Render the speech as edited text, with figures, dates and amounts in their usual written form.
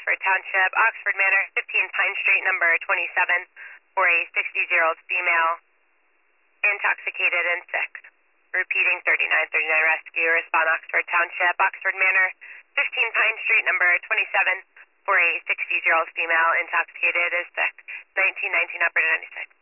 Oxford Township, Oxford Manor, 15 Pine Street, number 27, for a 60-year-old female, intoxicated and sick. Repeating, 3939 rescue. Respond Oxford Township, Oxford Manor, 15 Pine Street, number 27, for a 60-year-old female, intoxicated, is sick. 1919 operator 96.